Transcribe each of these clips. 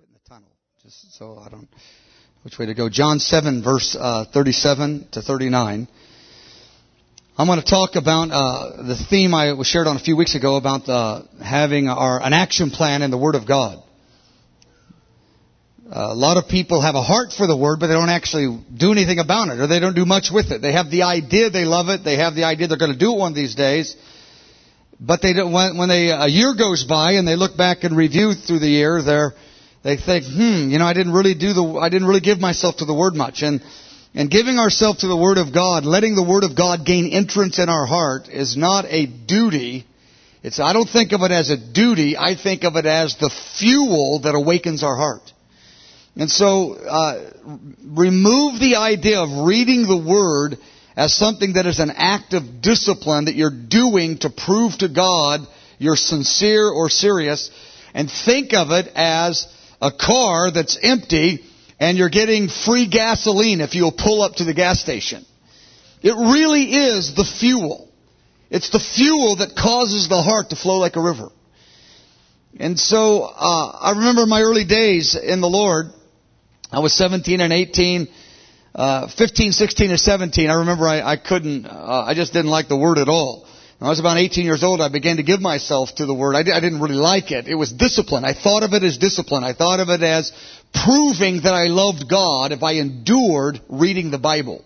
bit in the tunnel, just so I don't which way to go. John 7, verse 37 to 39. I'm going to talk about the theme I was shared on a few weeks ago about having an action plan in the Word of God. A lot of people have a heart for the Word, but they don't actually do anything about it, or they don't do much with it. They have the idea they love it. They have the idea they're going to do it one of these days. But they don't, when a year goes by and they look back and review through the year, they think, I didn't really give myself to the Word much. And giving ourselves to the Word of God, letting the Word of God gain entrance in our heart is not a duty. I don't think of it as a duty. I think of it as the fuel that awakens our heart. And so, remove the idea of reading the Word as something that is an act of discipline that you're doing to prove to God you're sincere or serious, and think of it as a car that's empty and you're getting free gasoline if you'll pull up to the gas station. It really is the fuel. It's the fuel that causes the heart to flow like a river. And so, I remember my early days in the Lord. I was 17 and 18, 15, 16, and 17. I remember I just didn't like the Word at all. When I was about 18 years old, I began to give myself to the Word. I didn't really like it. It was discipline. I thought of it as discipline. I thought of it as proving that I loved God if I endured reading the Bible.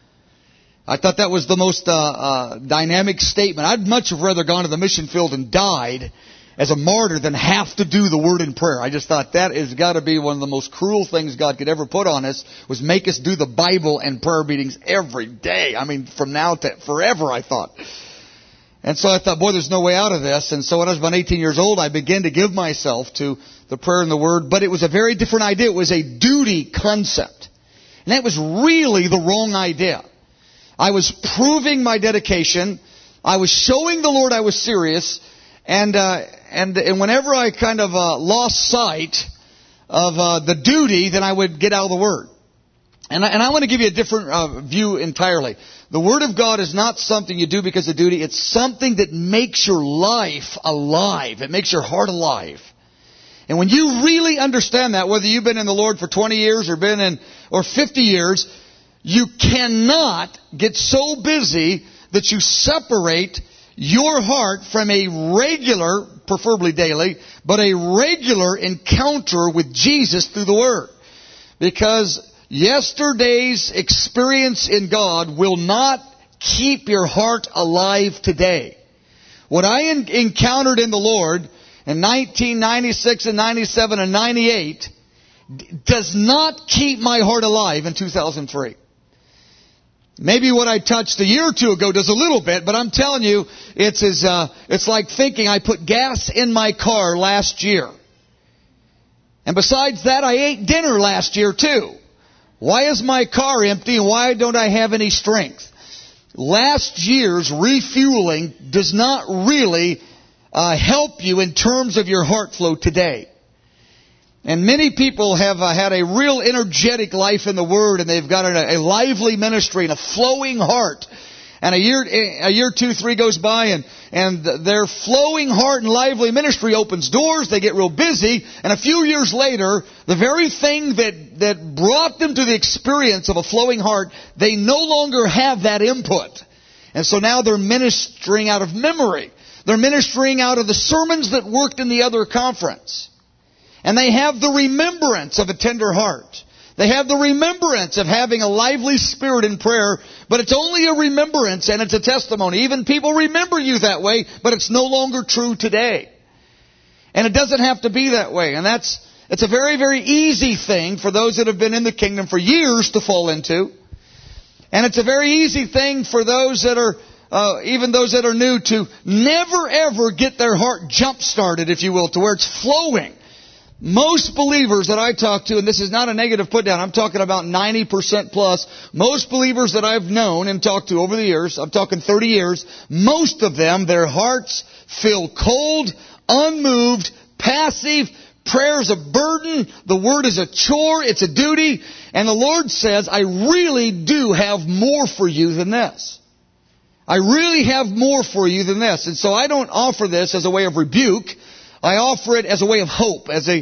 I thought that was the most dynamic statement. I'd much have rather gone to the mission field and died as a martyr than have to do the Word in prayer. I just thought that has got to be one of the most cruel things God could ever put on us, was make us do the Bible and prayer meetings every day. I mean, from now to forever, I thought. And so I thought, boy, there's no way out of this. And so when I was about 18 years old, I began to give myself to the prayer and the Word. But it was a very different idea. It was a duty concept. And that was really the wrong idea. I was proving my dedication. I was showing the Lord I was serious. And whenever I kind of lost sight of the duty, then I would get out of the Word. And I want to give you a different view entirely. The Word of God is not something you do because of duty. It's something that makes your life alive. It makes your heart alive. And when you really understand that, whether you've been in the Lord for 20 years or 50 years, you cannot get so busy that you separate your heart from a regular, preferably daily, but a regular encounter with Jesus through the Word. Because yesterday's experience in God will not keep your heart alive today. What I encountered in the Lord in 1996 and 97 and 98 does not keep my heart alive in 2003. Maybe what I touched a year or two ago does a little bit, but I'm telling you, it's like thinking I put gas in my car last year. And besides that, I ate dinner last year too. Why is my car empty and why don't I have any strength? Last year's refueling does not really help you in terms of your heart flow today. And many people have had a real energetic life in the Word, and they've got a lively ministry and a flowing heart. And a year, 2, 3 goes by, and their flowing heart and lively ministry opens doors. They get real busy, and a few years later, the very thing that brought them to the experience of a flowing heart, they no longer have that input. And so now they're ministering out of memory. They're ministering out of the sermons that worked in the other conference. And they have the remembrance of a tender heart. They have the remembrance of having a lively spirit in prayer, but it's only a remembrance and it's a testimony. Even people remember you that way, but it's no longer true today. And it doesn't have to be that way. And it's a very, very easy thing for those that have been in the kingdom for years to fall into. And it's a very easy thing for those that are even those that are new to never ever get their heart jump-started, if you will, to where it's flowing. Most believers that I talk to, and this is not a negative put down, I'm talking about 90% plus, most believers that I've known and talked to over the years, I'm talking 30 years, most of them, their hearts feel cold, unmoved, passive, prayer is a burden, the Word is a chore, it's a duty, and the Lord says, I really do have more for you than this. I really have more for you than this. And so I don't offer this as a way of rebuke. I offer it as a way of hope, as a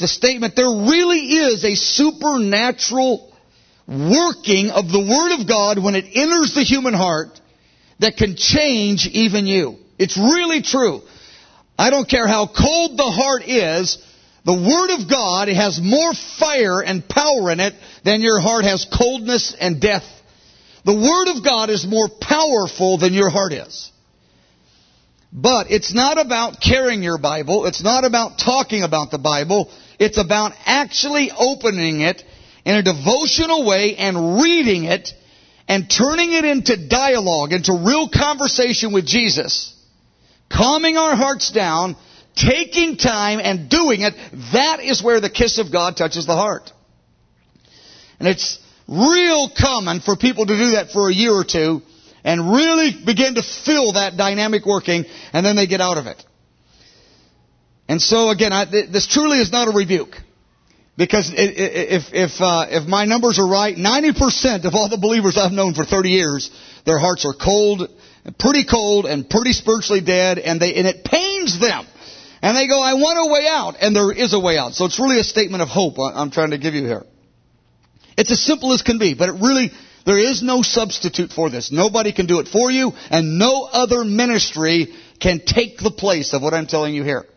It's a statement. There really is a supernatural working of the Word of God when it enters the human heart that can change even you. It's really true. I don't care how cold the heart is, the Word of God has more fire and power in it than your heart has coldness and death. The Word of God is more powerful than your heart is. But it's not about carrying your Bible. It's not about talking about the Bible. It's about actually opening it in a devotional way and reading it and turning it into dialogue, into real conversation with Jesus. Calming our hearts down, taking time and doing it. That is where the kiss of God touches the heart. And it's real common for people to do that for a year or two and really begin to feel that dynamic working, and then they get out of it. And so again, this truly is not a rebuke. Because if my numbers are right, 90% of all the believers I've known for 30 years, their hearts are cold and pretty spiritually dead, and it pains them. And they go, I want a way out, and there is a way out. So it's really a statement of hope I'm trying to give you here. It's as simple as can be, but there is no substitute for this. Nobody can do it for you, and no other ministry can take the place of what I'm telling you here.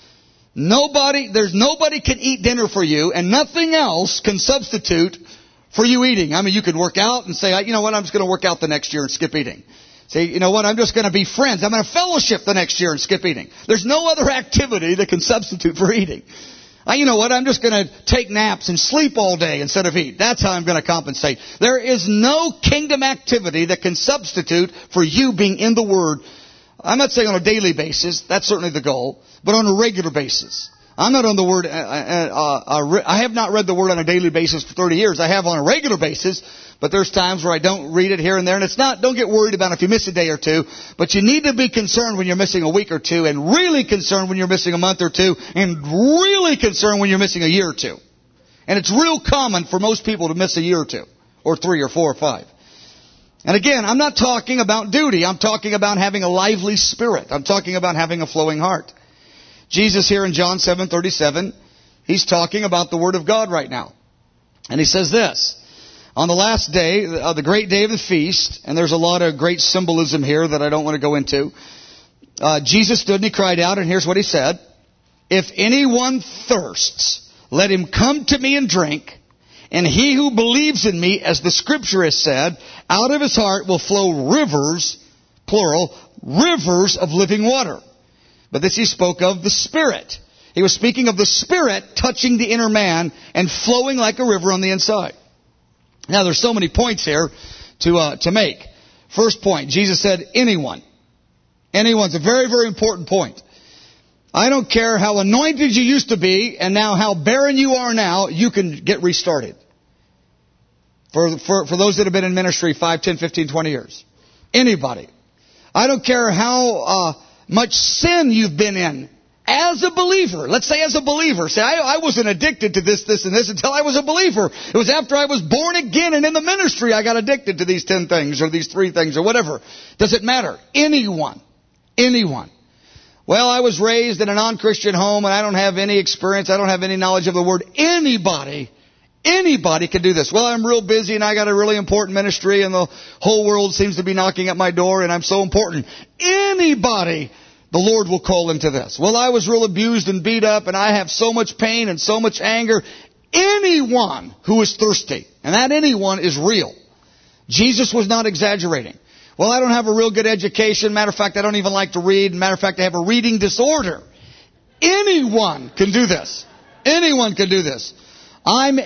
Nobody can eat dinner for you, and nothing else can substitute for you eating. I mean, you could work out and say, you know what, I'm just going to work out the next year and skip eating. Say, you know what, I'm just going to be friends. I'm going to fellowship the next year and skip eating. There's no other activity that can substitute for eating. You know what, I'm just going to take naps and sleep all day instead of eat. That's how I'm going to compensate. There is no kingdom activity that can substitute for you being in the Word. I'm not saying on a daily basis. That's certainly the goal. But on a regular basis. I'm not on the Word. I have not read the Word on a daily basis for 30 years. I have on a regular basis. But there's times where I don't read it here and there. And don't get worried about if you miss a day or two. But you need to be concerned when you're missing a week or two. And really concerned when you're missing a month or two. And really concerned when you're missing a year or two. And it's real common for most people to miss a year or two. Or 3 or 4 or 5. And again, I'm not talking about duty. I'm talking about having a lively spirit. I'm talking about having a flowing heart. Jesus here in John 7:37, He's talking about the Word of God right now. And He says this. On the last day, the great day of the feast, and there's a lot of great symbolism here that I don't want to go into, Jesus stood and He cried out, and here's what He said. If anyone thirsts, let him come to me and drink. And he who believes in me, as the Scripture has said, out of his heart will flow rivers, plural, rivers of living water. But this He spoke of the Spirit. He was speaking of the Spirit touching the inner man and flowing like a river on the inside. Now there's so many points here to make. First point, Jesus said anyone. Anyone's a very, very important point. I don't care how anointed you used to be and now how barren you are now, you can get restarted. For those that have been in ministry 5, 10, 15, 20 years. Anybody. I don't care how much sin you've been in. As a believer, let's say as a believer, say I wasn't addicted to this and this until I was a believer. It was after I was born again and in the ministry I got addicted to these 10 things or these 3 things or whatever. Does it matter? Anyone. Well, I was raised in a non-Christian home and I don't have any experience. I don't have any knowledge of the Word. Anybody can do this. Well, I'm real busy and I got a really important ministry and the whole world seems to be knocking at my door and I'm so important. Anybody, the Lord will call into this. Well, I was real abused and beat up and I have so much pain and so much anger. Anyone who is thirsty, and that anyone is real. Jesus was not exaggerating. Well, I don't have a real good education. Matter of fact, I don't even like to read. Matter of fact, I have a reading disorder. Anyone can do this. Anyone can do this. I'm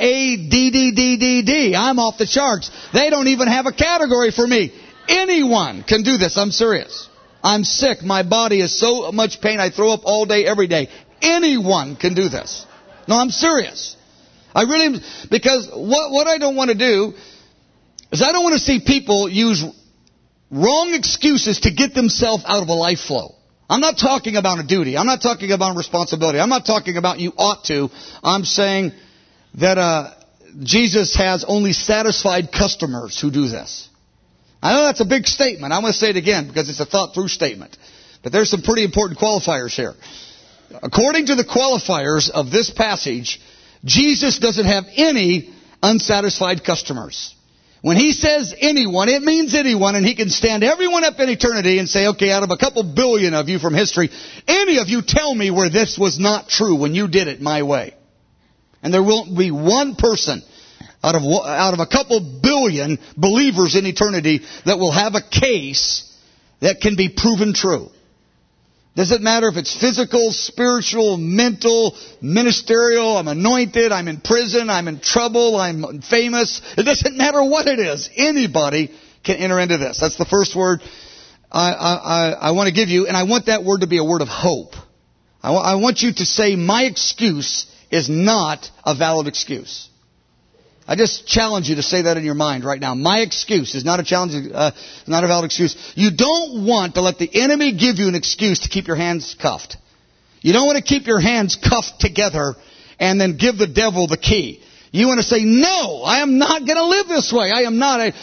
ADDDD. I'm off the charts. They don't even have a category for me. Anyone can do this. I'm serious. I'm sick. My body is so much pain. I throw up all day, every day. Anyone can do this. No, I'm serious. Because what I don't want to do is I don't want to see people use wrong excuses to get themselves out of a life flow. I'm not talking about a duty. I'm not talking about a responsibility. I'm not talking about you ought to. I'm saying that Jesus has only satisfied customers who do this. I know that's a big statement. I'm going to say it again because it's a thought-through statement. But there's some pretty important qualifiers here. according to the qualifiers of this passage, Jesus doesn't have any unsatisfied customers. When he says anyone, it means anyone, and he can stand everyone up in eternity and say, okay, out of a couple billion of you from history, any of you tell me where this was not true when you did it my way. And there won't be one person out of a couple billion believers in eternity that will have a case that can be proven true. Doesn't matter if it's physical, spiritual, mental, ministerial, I'm anointed, I'm in prison, I'm in trouble, I'm famous. It doesn't matter what it is. Anybody can enter into this. That's the first word I want to give you, and I want that word to be a word of hope. I want you to say, my excuse is not a valid excuse. I just challenge you to say that in your mind right now. My excuse is not a not a valid excuse. You don't want to let the enemy give you an excuse to keep your hands cuffed. You don't want to keep your hands cuffed together and then give the devil the key. You want to say, no, I am not going to live this way. I am not.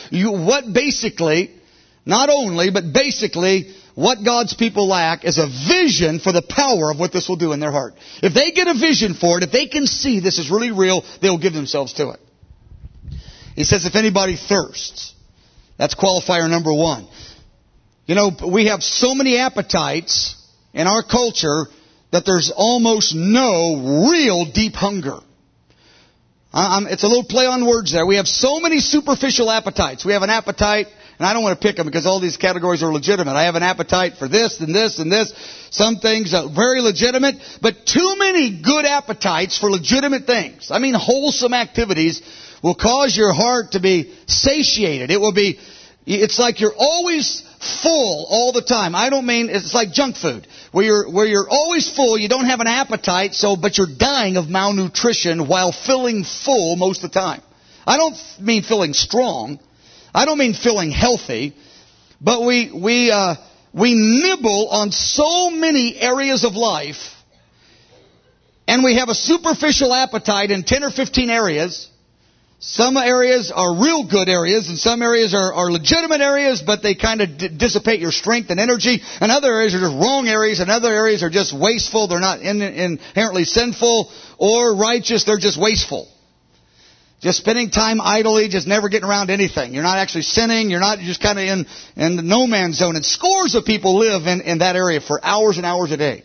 Basically, what God's people lack is a vision for the power of what this will do in their heart. If they get a vision for it, if they can see this is really real, they'll give themselves to it. He says, if anybody thirsts, that's qualifier number one. You know, we have so many appetites in our culture that there's almost no real deep hunger. It's a little play on words there. We have so many superficial appetites. We have an appetite, and I don't want to pick them because all these categories are legitimate. I have an appetite for this and this and this. Some things are very legitimate, but too many good appetites for legitimate things. I mean, wholesome activities will cause your heart to be satiated. It's like you're always full all the time. I don't mean, it's like junk food, where you're always full, you don't have an appetite, but you're dying of malnutrition while feeling full most of the time. I don't mean feeling strong. I don't mean feeling healthy, but we nibble on so many areas of life, and we have a superficial appetite in 10 or 15 areas. Some areas are real good areas, and some areas are legitimate areas, but they kind of dissipate your strength and energy. And other areas are just wrong areas, and other areas are just wasteful. They're not inherently sinful or righteous. They're just wasteful. Just spending time idly, just never getting around to anything. You're not actually sinning. You're just kind of in the no man's zone. And scores of people live in that area for hours and hours a day.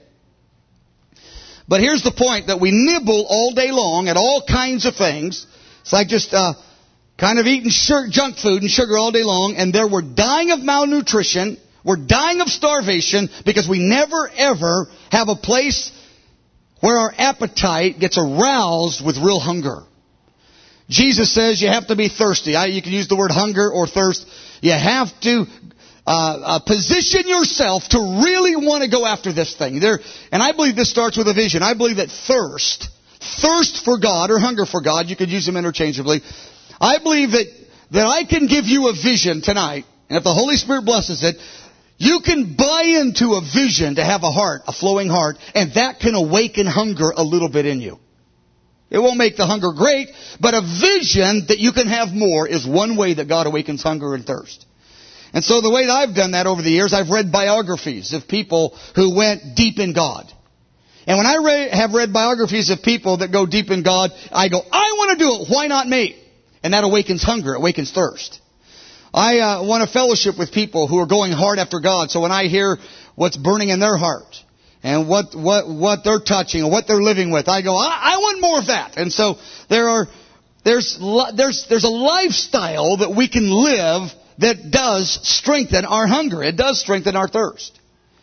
But here's the point, that we nibble all day long at all kinds of things. It's like just kind of eating junk food and sugar all day long, and we're dying of malnutrition, we're dying of starvation, because we never ever have a place where our appetite gets aroused with real hunger. Jesus says you have to be thirsty. You can use the word hunger or thirst. You have to position yourself to really want to go after this thing. And I believe this starts with a vision. I believe that thirst for God or hunger for God, you could use them interchangeably. I believe that I can give you a vision tonight, and if the Holy Spirit blesses it, you can buy into a vision to have a flowing heart, and that can awaken hunger a little bit in you. It won't make the hunger great, but a vision that you can have more is one way that God awakens hunger and thirst. And so the way that I've done that over the years, I've read biographies of people who went deep in God. And when I have read biographies of people that go deep in God, I go, I want to do it. Why not me? And that awakens hunger. It awakens thirst. I want to fellowship with people who are going hard after God. So when I hear what's burning in their heart and what they're touching and what they're living with, I go, I want more of that. And so there's a lifestyle that we can live that does strengthen our hunger. It does strengthen our thirst.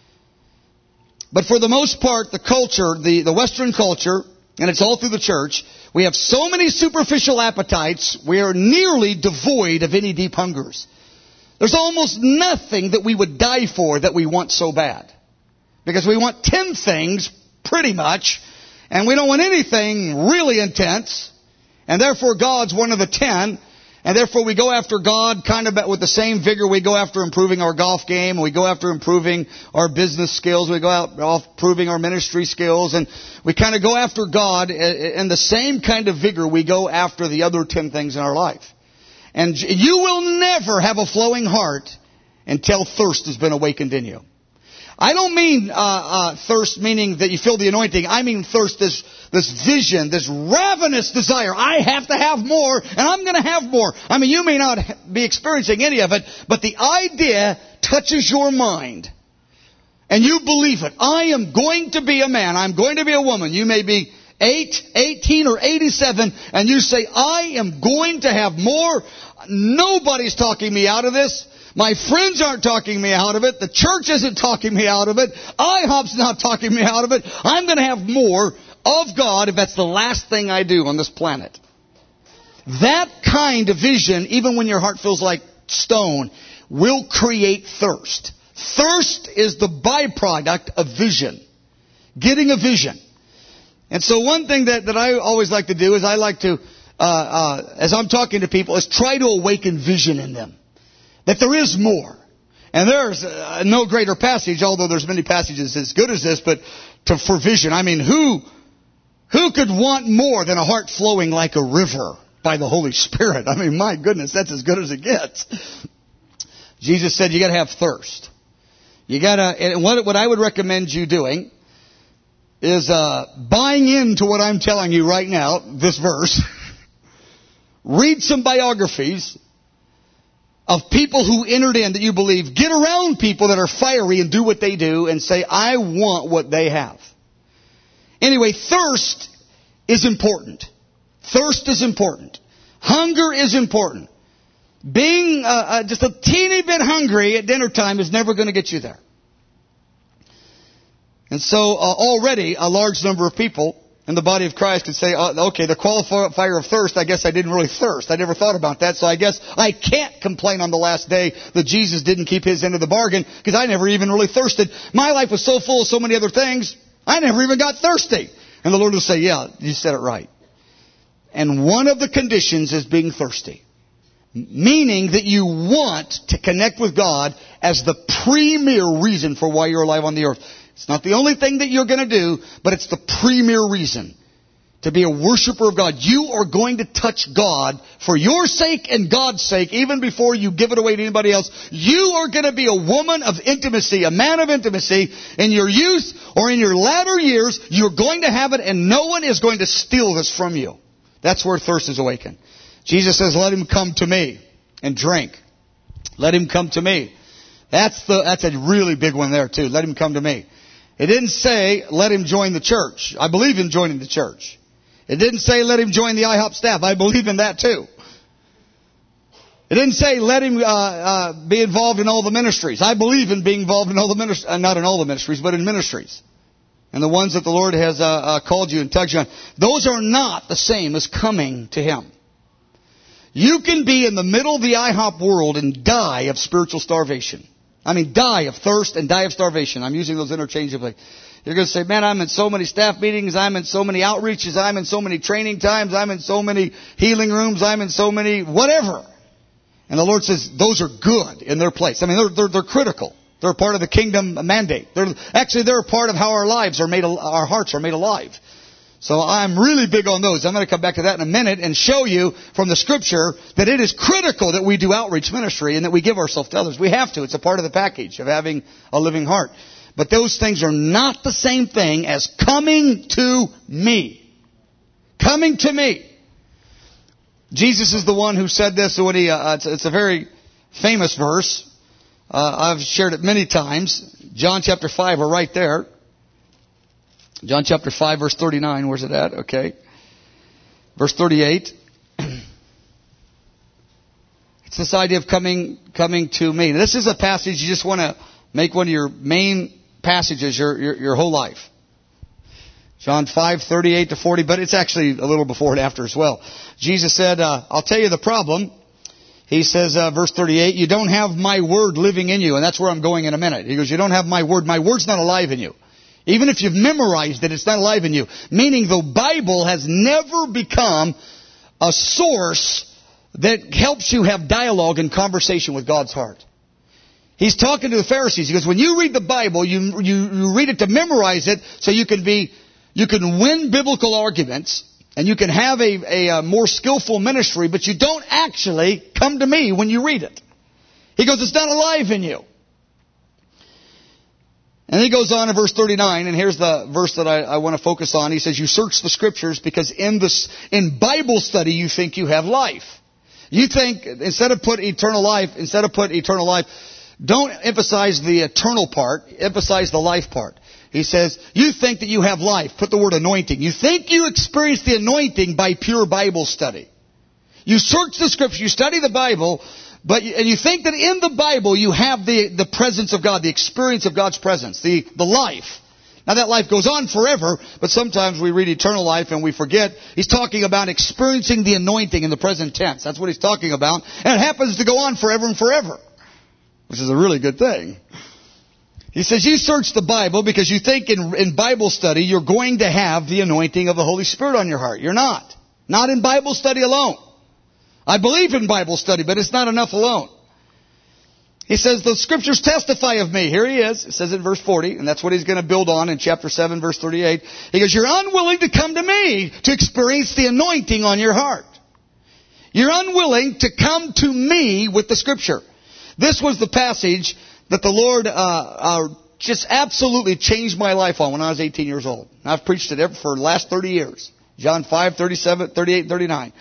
But for the most part, the culture, the Western culture, and it's all through the church, we have so many superficial appetites, we are nearly devoid of any deep hungers. There's almost nothing that we would die for that we want so bad. Because we want 10 things, pretty much, and we don't want anything really intense, and therefore God's one of the 10. And therefore we go after God kind of with the same vigor we go after improving our golf game, and we go after improving our business skills, we go out improving our ministry skills, and we kind of go after God in the same kind of vigor we go after the other 10 things in our life. And you will never have a flowing heart until thirst has been awakened in you. I don't mean thirst meaning that you feel the anointing. I mean thirst, this vision, this ravenous desire. I have to have more, and I'm going to have more. I mean, you may not be experiencing any of it, but the idea touches your mind. And you believe it. I am going to be a man. I'm going to be a woman. You may be 8, 18, or 87, and you say, I am going to have more. Nobody's talking me out of this. My friends aren't talking me out of it. The church isn't talking me out of it. IHOP's not talking me out of it. I'm going to have more of God if that's the last thing I do on this planet. That kind of vision, even when your heart feels like stone, will create thirst. Thirst is the byproduct of vision. Getting a vision. And so one thing that I always like to do is I like to, as I'm talking to people, is try to awaken vision in them. That there is more. And there's no greater passage, although there's many passages as good as this, but for vision. I mean, who could want more than a heart flowing like a river by the Holy Spirit? I mean, my goodness, that's as good as it gets. Jesus said you got to have thirst. You got to, and what I would recommend you doing is buying into what I'm telling you right now, this verse. Read some biographies of people who entered in that you believe. Get around people that are fiery and do what they do and say, I want what they have. Anyway, thirst is important. Thirst is important. Hunger is important. Being just a teeny bit hungry at dinner time is never going to get you there. And so already a large number of people in the body of Christ could say, okay, the qualifier of thirst, I guess I didn't really thirst. I never thought about that, so I guess I can't complain on the last day that Jesus didn't keep his end of the bargain because I never even really thirsted. My life was so full of so many other things, I never even got thirsty. And the Lord will say, yeah, you said it right. And one of the conditions is being thirsty. Meaning that you want to connect with God as the premier reason for why you're alive on the earth. It's not the only thing that you're going to do, but it's the premier reason to be a worshiper of God. You are going to touch God for your sake and God's sake, even before you give it away to anybody else. You are going to be a woman of intimacy, a man of intimacy. In your youth or in your latter years, you're going to have it, and no one is going to steal this from you. That's where thirst is awakened. Jesus says, let him come to me and drink. Let him come to me. That's a really big one there too. Let him come to me. It didn't say, let him join the church. I believe in joining the church. It didn't say, let him join the IHOP staff. I believe in that too. It didn't say, let him be involved in all the ministries. I believe in being involved in all the ministries. Not in all the ministries, but in ministries. And the ones that the Lord has called you and tugged you on. Those are not the same as coming to him. You can be in the middle of the IHOP world and die of spiritual starvation. I mean, die of thirst and die of starvation. I'm using those interchangeably. You're going to say, man, I'm in so many staff meetings. I'm in so many outreaches. I'm in so many training times. I'm in so many healing rooms. I'm in so many whatever. And the Lord says, those are good in their place. I mean, they're critical. They're part of the kingdom mandate. They're a part of how our hearts are made alive. So I'm really big on those. I'm going to come back to that in a minute and show you from the Scripture that it is critical that we do outreach ministry and that we give ourselves to others. We have to. It's a part of the package of having a living heart. But those things are not the same thing as coming to me. Coming to me. Jesus is the one who said this when it's a very famous verse. I've shared it many times. John chapter 5, we're right there. John chapter 5, verse 39. Where's it at? Okay. Verse 38. It's this idea of coming to me. This is a passage you just want to make one of your main passages your whole life. John 5, 38 to 40, but it's actually a little before and after as well. Jesus said, I'll tell you the problem. He says, verse 38, you don't have my word living in you. And that's where I'm going in a minute. He goes, you don't have my word. My word's not alive in you. Even if you've memorized it, it's not alive in you. Meaning the Bible has never become a source that helps you have dialogue and conversation with God's heart. He's talking to the Pharisees. He goes, when you read the Bible, you read it to memorize it so you can win biblical arguments and you can have a more skillful ministry, but you don't actually come to me when you read it. He goes, it's not alive in you. And he goes on in verse 39, and here's the verse that I want to focus on. He says, you search the Scriptures because in Bible study you think you have life. You think, instead of put eternal life, don't emphasize the eternal part, emphasize the life part. He says, you think that you have life. Put the word anointing. You think you experience the anointing by pure Bible study. You search the Scripture, you study the Bible, and you think that in the Bible you have the presence of God, the experience of God's presence, the life. Now that life goes on forever, but sometimes we read eternal life and we forget. He's talking about experiencing the anointing in the present tense. That's what he's talking about. And it happens to go on forever and forever, which is a really good thing. He says, you search the Bible because you think in Bible study you're going to have the anointing of the Holy Spirit on your heart. You're not. Not in Bible study alone. I believe in Bible study, but it's not enough alone. He says, the Scriptures testify of me. Here he is. It says in verse 40, and that's what he's going to build on in chapter 7, verse 38. He goes, you're unwilling to come to me to experience the anointing on your heart. You're unwilling to come to me with the Scripture. This was the passage that the Lord just absolutely changed my life on when I was 18 years old. And I've preached it for the last 30 years. John 5, 37, 38, 39.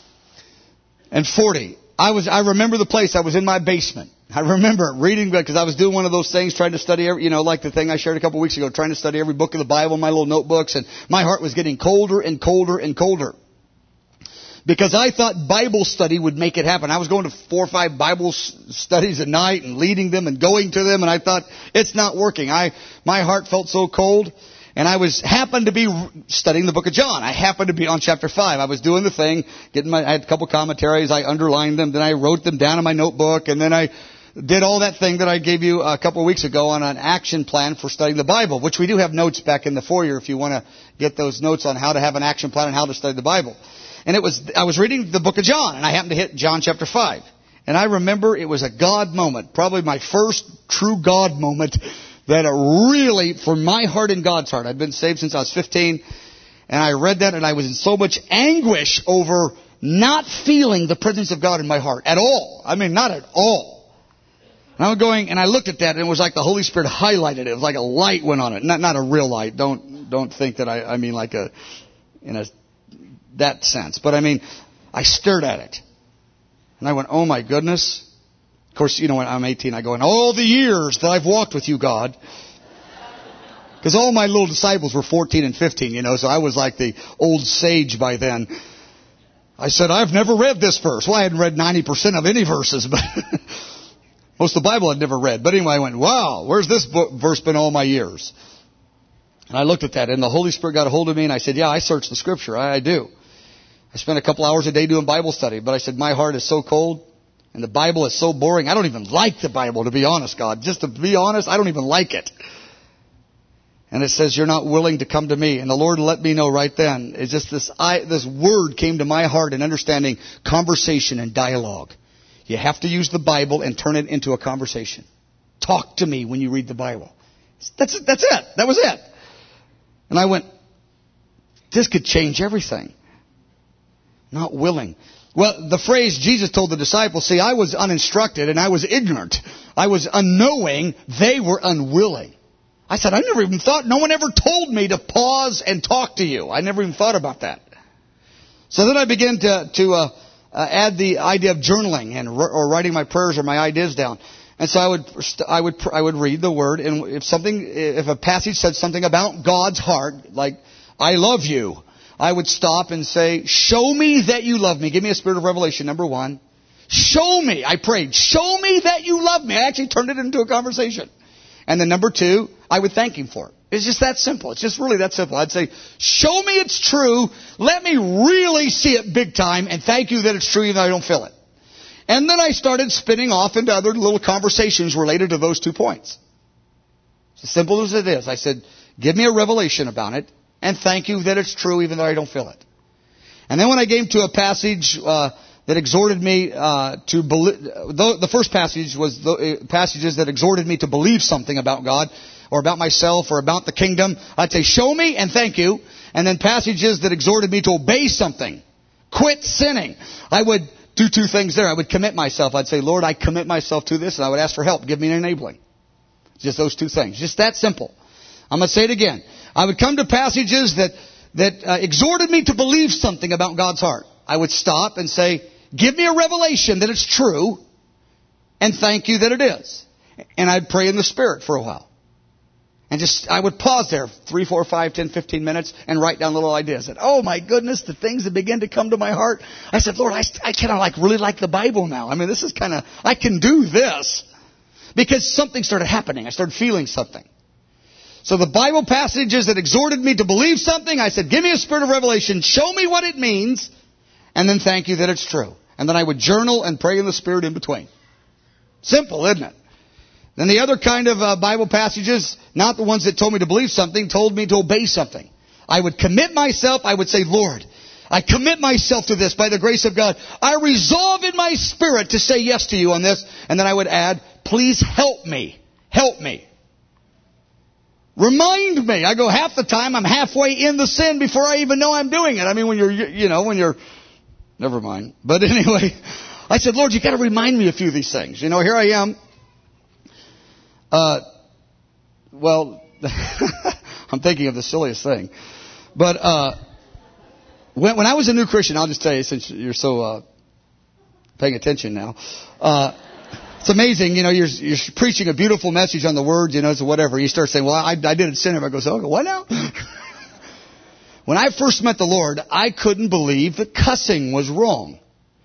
And 40. I remember the place. I was in my basement. I remember reading, because I was doing one of those things, trying to study like the thing I shared a couple weeks ago, trying to study every book of the Bible in my little notebooks, and my heart was getting colder and colder and colder. Because I thought Bible study would make it happen. I was going to 4 or 5 Bible studies a night and leading them and going to them, and I thought, it's not working. My heart felt so cold. And I happened to be studying the book of John. I happened to be on chapter 5. I was doing the thing, I had a couple commentaries, I underlined them, then I wrote them down in my notebook, and then I did all that thing that I gave you a couple of weeks ago on an action plan for studying the Bible, which we do have notes back in the foyer if you want to get those notes on how to have an action plan and how to study the Bible. And I was reading the book of John, and I happened to hit John chapter 5. And I remember it was a God moment, probably my first true God moment, that really, for my heart and God's heart, I'd been saved since I was 15, and I read that, and I was in so much anguish over not feeling the presence of God in my heart at all. I mean, not at all. And I was going, and I looked at that, and it was like the Holy Spirit highlighted it. It was like a light went on it. Not a real light. Don't think that I mean like that sense. But I mean, I stared at it. And I went, oh my goodness. Of course, when I'm 18, I go, in all the years that I've walked with you, God. Because all my little disciples were 14 and 15, so I was like the old sage by then. I said, I've never read this verse. Well, I hadn't read 90% of any verses, but most of the Bible I'd never read. But anyway, I went, wow, where's this verse been all my years? And I looked at that, and the Holy Spirit got a hold of me, and I said, yeah, I search the Scripture. I do. I spent a couple hours a day doing Bible study, but I said, my heart is so cold. And the Bible is so boring. I don't even like the Bible, to be honest, God. Just to be honest, I don't even like it. And it says, you're not willing to come to me. And the Lord let me know right then. It's just this word came to my heart in understanding conversation and dialogue. You have to use the Bible and turn it into a conversation. Talk to me when you read the Bible. That's it. That was it. And I went, this could change everything. Not willing. Well, the phrase Jesus told the disciples, see, I was uninstructed and I was ignorant. I was unknowing. They were unwilling. I said, I never even thought, no one ever told me to pause and talk to you. I never even thought about that. So then I began to add the idea of journaling or writing my prayers or my ideas down. And so I would read the word, and if a passage said something about God's heart, like, I love you, I would stop and say, show me that you love me. Give me a spirit of revelation, number 1. Show me, I prayed, show me that you love me. I actually turned it into a conversation. And then number 2, I would thank him for it. It's just that simple. It's just really that simple. I'd say, show me it's true. Let me really see it big time, and thank you that it's true even though I don't feel it. And then I started spinning off into other little conversations related to those 2 points. It's as simple as it is. I said, give me a revelation about it, and thank you that it's true even though I don't feel it. And then when I came to a passage that exhorted me to believe, the first passage was passages that exhorted me to believe something about God or about myself or about the kingdom, I'd say, show me and thank you. And then passages that exhorted me to obey something, quit sinning, I would do 2 things there. I would commit myself. I'd say, Lord, I commit myself to this, and I would ask for help. Give me an enabling. Just those two things. Just that simple. I'm going to say it again. I would come to passages that exhorted me to believe something about God's heart. I would stop and say, give me a revelation that it's true, and thank you that it is. And I'd pray in the Spirit for a while. And I would pause there 3, 4, 5, 10, 15 minutes and write down little ideas. And oh my goodness, the things that begin to come to my heart. I said, Lord, I kind of really like the Bible now. I mean, this is I can do this. Because something started happening. I started feeling something. So the Bible passages that exhorted me to believe something, I said, give me a spirit of revelation. Show me what it means. And then thank you that it's true. And then I would journal and pray in the Spirit in between. Simple, isn't it? Then the other kind of Bible passages, not the ones that told me to believe something, told me to obey something. I would commit myself. I would say, Lord, I commit myself to this by the grace of God. I resolve in my spirit to say yes to you on this. And then I would add, please help me. Help me. Remind me. I go half the time, I'm halfway in the sin before I even know I'm doing it. I mean, when you're, never mind. But anyway, I said, Lord, you got to remind me a few of these things. Here I am. Well, I'm thinking of the silliest thing. But when I was a new Christian, I'll just tell you, since you're so paying attention now, it's amazing. You're preaching a beautiful message on the Word, so whatever. You start saying, well, I didn't sin. Everybody goes, okay, what now? When I first met the Lord, I couldn't believe that cussing was wrong.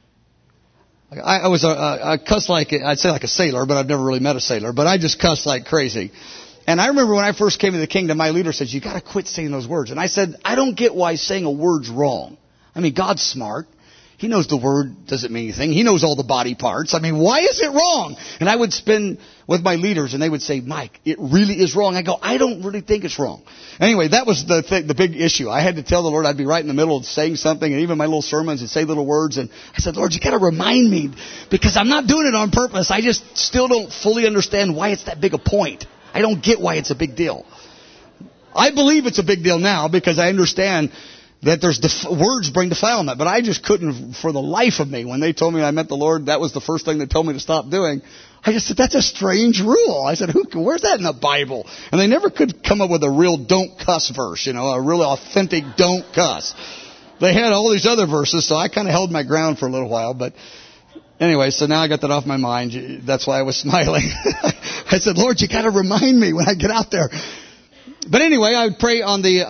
I was a cuss I'd say like a sailor, but I've never really met a sailor. But I just cussed like crazy. And I remember when I first came to the kingdom, my leader said, you got to quit saying those words. And I said, I don't get why saying a word's wrong. I mean, God's smart. He knows the word doesn't mean anything. He knows all the body parts. I mean, why is it wrong? And I would spend with my leaders, and they would say, Mike, it really is wrong. I go, I don't really think it's wrong. Anyway, that was the big issue. I had to tell the Lord I'd be right in the middle of saying something, and even my little sermons would say little words. And I said, Lord, you got to remind me, because I'm not doing it on purpose. I just still don't fully understand why it's that big a point. I don't get why it's a big deal. I believe it's a big deal now because I understand that there's words bring defilement. But I just couldn't, for the life of me, when they told me I met the Lord, that was the first thing they told me to stop doing. I just said, that's a strange rule. I said, where's that in the Bible? And they never could come up with a real don't cuss verse, a really authentic don't cuss. They had all these other verses, so I kind of held my ground for a little while. But anyway, so now I got that off my mind. That's why I was smiling. I said, Lord, you got to remind me when I get out there. But anyway, I would pray on the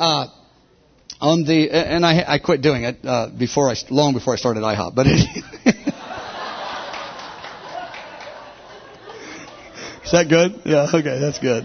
and I quit doing it long before I started IHOP. But is that good? Yeah, okay, that's good.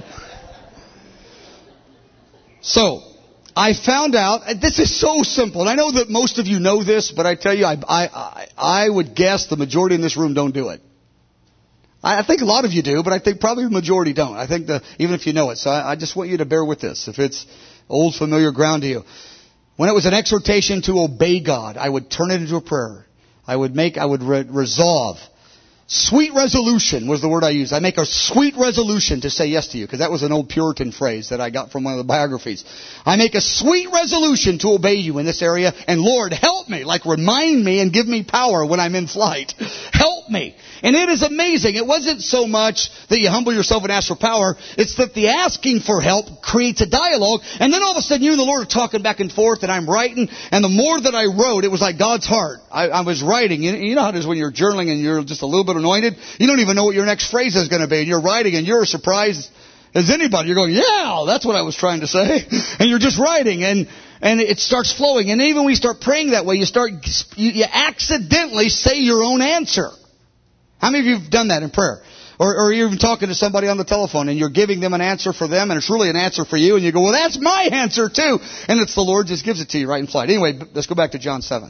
So I found out, this is so simple, and I know that most of you know this, but I tell you, I would guess the majority in this room don't do it. I think a lot of you do, but I think probably the majority don't. I think even if you know it. So I just want you to bear with this, if it's old familiar ground to you. When it was an exhortation to obey God, I would turn it into a prayer. I would resolve. Sweet resolution was the word I used. I make a sweet resolution to say yes to you, because that was an old Puritan phrase that I got from one of the biographies. I make a sweet resolution to obey you in this area, and Lord, help me, remind me and give me power when I'm in flight. Help me. And it is amazing. It wasn't so much that you humble yourself and ask for power. It's that the asking for help creates a dialogue, and then all of a sudden you and the Lord are talking back and forth, and I'm writing, and the more that I wrote, it was like God's heart. I was writing. You know how it is when you're journaling and you're just a little bit anointed? You don't even know what your next phrase is going to be, and you're writing, and you're as surprised as anybody. You're going, yeah, that's what I was trying to say. And you're just writing, and it starts flowing. And even when you start praying that way, you accidentally say your own answer. How many of you have done that in prayer? Or you're even talking to somebody on the telephone, and you're giving them an answer for them, and it's really an answer for you, and you go, well, that's my answer too. And it's the Lord just gives it to you right in flight. Anyway, let's go back to John 7.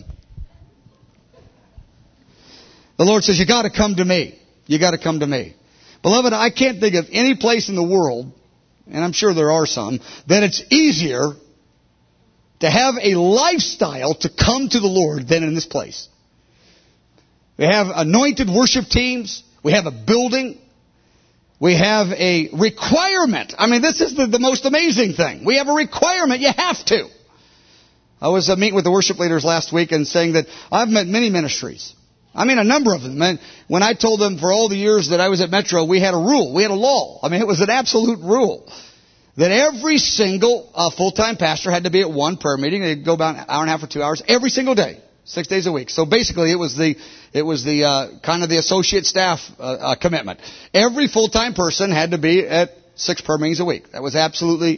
The Lord says, you got to come to me. You got to come to me. Beloved, I can't think of any place in the world, and I'm sure there are some, that it's easier to have a lifestyle to come to the Lord than in this place. We have anointed worship teams. We have a building. We have a requirement. I mean, this is the most amazing thing. We have a requirement. You have to. I was meeting with the worship leaders last week and saying that I've met many ministries. I mean, a number of them. And when I told them for all the years that I was at Metro, we had a rule. We had a law. I mean, it was an absolute rule that every single full-time pastor had to be at one prayer meeting. They'd go about an hour and a half or 2 hours every single day, 6 days a week. So basically, it was the kind of the associate staff commitment. Every full-time person had to be at 6 prayer meetings a week. That was absolutely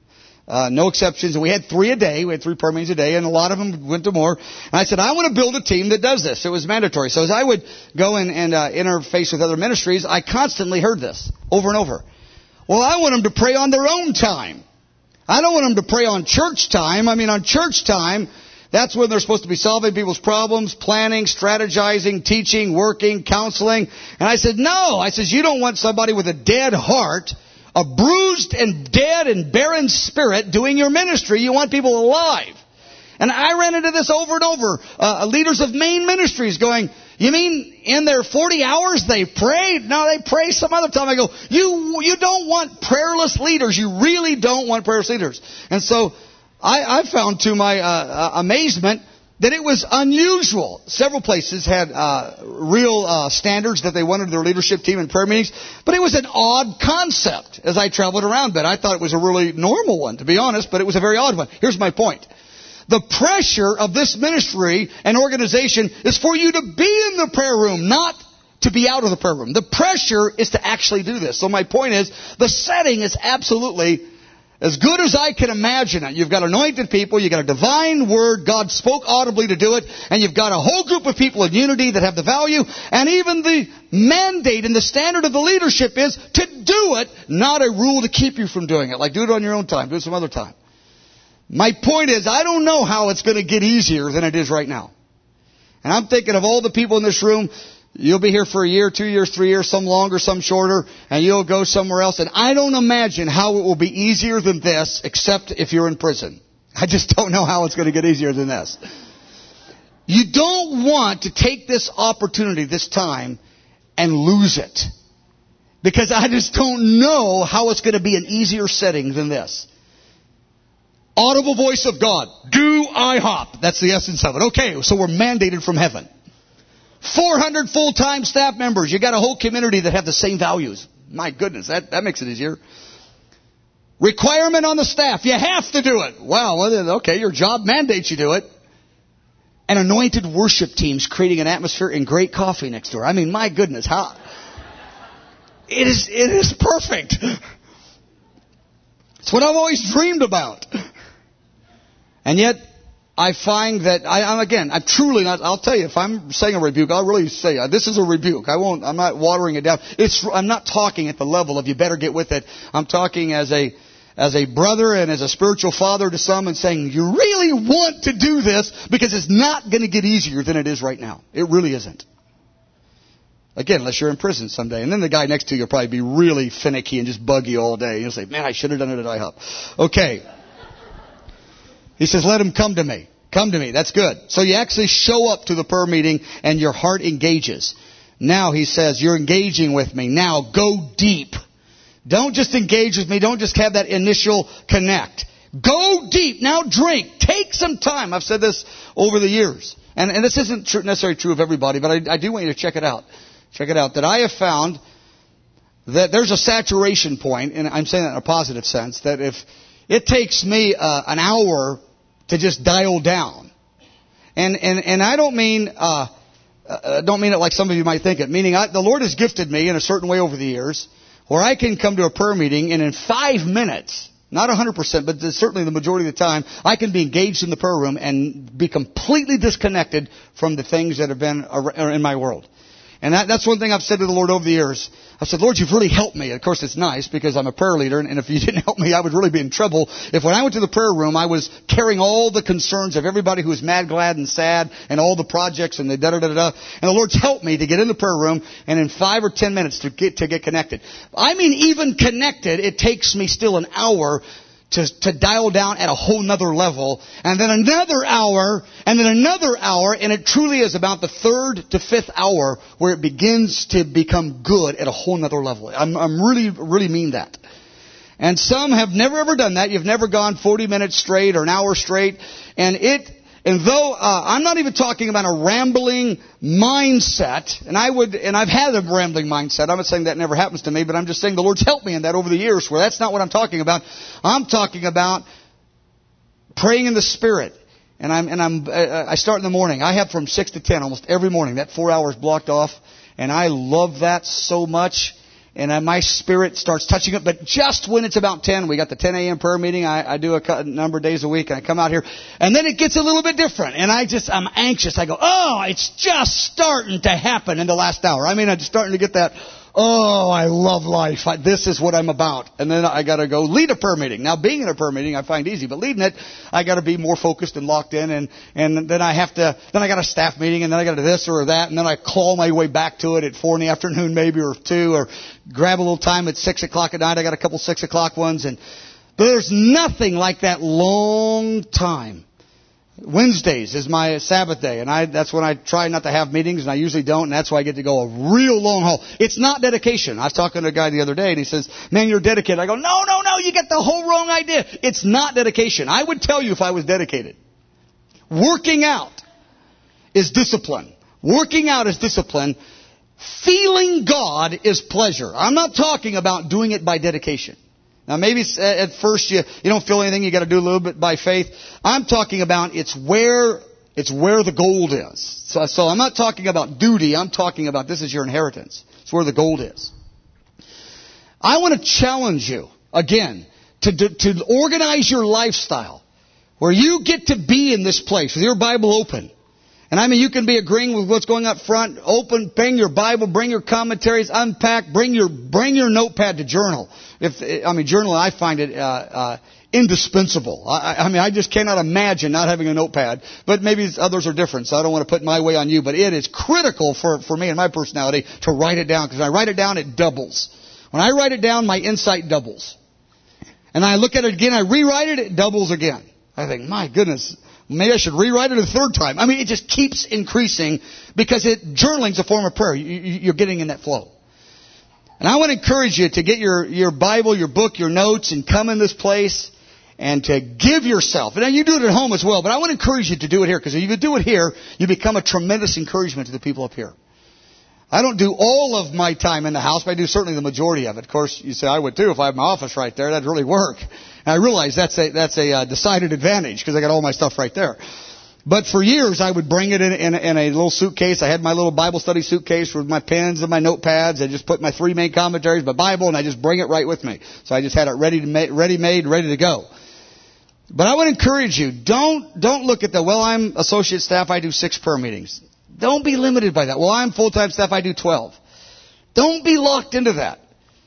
no exceptions. And we had 3 a day. We had 3 prayer meetings a day, and a lot of them went to more. And I said, I want to build a team that does this. It was mandatory. So as I would go and interface with other ministries, I constantly heard this over and over. Well, I want them to pray on their own time. I don't want them to pray on church time. I mean, on church time, that's when they're supposed to be solving people's problems, planning, strategizing, teaching, working, counseling. And I said, no. I said, you don't want somebody with a dead heart, a bruised and dead and barren spirit doing your ministry. You want people alive. And I ran into this over and over. Leaders of main ministries going, you mean in their 40 hours they prayed? No, they pray some other time. I go, you don't want prayerless leaders. You really don't want prayerless leaders. And so I found to my amazement that it was unusual. Several places had real standards that they wanted their leadership team in prayer meetings, but it was an odd concept as I traveled around that. I thought it was a really normal one, to be honest, but it was a very odd one. Here's my point. The pressure of this ministry and organization is for you to be in the prayer room, not to be out of the prayer room. The pressure is to actually do this. So my point is, the setting is absolutely as good as I can imagine it. You've got anointed people, you've got a divine word, God spoke audibly to do it, and you've got a whole group of people in unity that have the value, and even the mandate and the standard of the leadership is to do it, not a rule to keep you from doing it. Like, do it on your own time, do it some other time. My point is, I don't know how it's going to get easier than it is right now. And I'm thinking of all the people in this room. You'll be here for a year, 2 years, 3 years, some longer, some shorter, and you'll go somewhere else. And I don't imagine how it will be easier than this, except if you're in prison. I just don't know how it's going to get easier than this. You don't want to take this opportunity, this time, and lose it. Because I just don't know how it's going to be an easier setting than this. Audible voice of God. Do IHOP. That's the essence of it. Okay, so we're mandated from heaven. 400 full-time staff members. You got a whole community that have the same values. My goodness, that makes it easier. Requirement on the staff. You have to do it. Wow, well, okay, your job mandates you do it. And anointed worship teams creating an atmosphere and great coffee next door. I mean, my goodness, how... It is perfect. It's what I've always dreamed about. And yet, I find that, I'm truly not, I'll tell you, if I'm saying a rebuke, I'll really say, this is a rebuke. I'm not watering it down. I'm not talking at the level of you better get with it. I'm talking as a brother and as a spiritual father to some and saying, you really want to do this because it's not going to get easier than it is right now. It really isn't. Again, unless you're in prison someday. And then the guy next to you will probably be really finicky and just buggy all day. You'll say, man, I should have done it at IHOP. Okay. He says, let him come to me. Come to me. That's good. So you actually show up to the prayer meeting and your heart engages. Now, he says, you're engaging with me. Now, go deep. Don't just engage with me. Don't just have that initial connect. Go deep. Now drink. Take some time. I've said this over the years. And this isn't necessarily true of everybody, but I do want you to check it out. Check it out. That I have found that there's a saturation point, and I'm saying that in a positive sense, that if it takes me an hour to just dial down. And I don't mean it like some of you might think it. Meaning the Lord has gifted me in a certain way over the years where I can come to a prayer meeting and in 5 minutes, not 100%, but certainly the majority of the time, I can be engaged in the prayer room and be completely disconnected from the things that have been in my world. And that's one thing I've said to the Lord over the years. I said, Lord, you've really helped me. Of course, it's nice because I'm a prayer leader, and if you didn't help me, I would really be in trouble. If when I went to the prayer room, I was carrying all the concerns of everybody who was mad, glad, and sad, and all the projects, and the da-da-da-da-da. And the Lord's helped me to get in the prayer room, and in 5 or 10 minutes to get connected. I mean, even connected, it takes me still an hour to dial down at a whole nother level, and then another hour, and then another hour, and it truly is about the 3rd to 5th hour where it begins to become good at a whole nother level. I'm really mean that. And some have never ever done that. You've never gone 40 minutes straight or an hour straight, and And though I'm not even talking about a rambling mindset, and I've had a rambling mindset. I'm not saying that never happens to me, but I'm just saying the Lord's helped me in that over the years. Where that's not what I'm talking about. I'm talking about praying in the Spirit. And I start in the morning. I have from 6 to 10 almost every morning. That 4 hours blocked off, and I love that so much. And my spirit starts touching it. But just when it's about 10, we got the 10 a.m. prayer meeting. I do a number of days a week. And I come out here. And then it gets a little bit different. And I'm anxious. I go, oh, it's just starting to happen in the last hour. I mean, I'm just starting to get that, oh, I love life. This is what I'm about. And then I got to go lead a prayer meeting. Now, being in a prayer meeting, I find easy. But leading it, I got to be more focused and locked in. And then then I got a staff meeting. And then I got to this or that. And then I claw my way back to it at 4 in the afternoon maybe, or 2, or grab a little time at 6 o'clock at night. I got a couple 6 o'clock ones. But there's nothing like that long time. Wednesdays is my Sabbath day, and that's when I try not to have meetings, and I usually don't, and that's why I get to go a real long haul. It's not dedication. I was talking to a guy the other day, and he says, man, you're dedicated. I go, no, you get the whole wrong idea. It's not dedication. I would tell you if I was dedicated. Working out is discipline. Working out is discipline. Feeling God is pleasure. I'm not talking about doing it by dedication. Now, maybe at first you don't feel anything. You got to do a little bit by faith. I'm talking about it's where the gold is. So I'm not talking about duty. I'm talking about this is your inheritance. It's where the gold is. I want to challenge you again to organize your lifestyle where you get to be in this place with your Bible open. And I mean, you can be agreeing with what's going up front. Open, bring your Bible, bring your commentaries, unpack, bring your notepad to journal. Journaling, I find it indispensable. I just cannot imagine not having a notepad. But maybe others are different, so I don't want to put my way on you. But it is critical for me and my personality to write it down, because when I write it down, it doubles. When I write it down, my insight doubles. And I look at it again, I rewrite it, it doubles again. I think, my goodness, maybe I should rewrite it a third time. I mean, it just keeps increasing because journaling's a form of prayer. You're getting in that flow. And I want to encourage you to get your Bible, your book, your notes, and come in this place and to give yourself. And you do it at home as well, but I want to encourage you to do it here, because if you do it here, you become a tremendous encouragement to the people up here. I don't do all of my time in the house, but I do certainly the majority of it. Of course, you say I would too if I had my office right there. That'd really work. And I realize that's a decided advantage, because I got all my stuff right there. But for years, I would bring it in a little suitcase. I had my little Bible study suitcase with my pens and my notepads. I just put my 3 main commentaries, my Bible, and I just bring it right with me. So I just had it ready-made, ready to go. But I would encourage you, don't look at I'm associate staff, I do 6 prayer meetings. Don't be limited by that. Well, I'm full-time staff, I do 12. Don't be locked into that.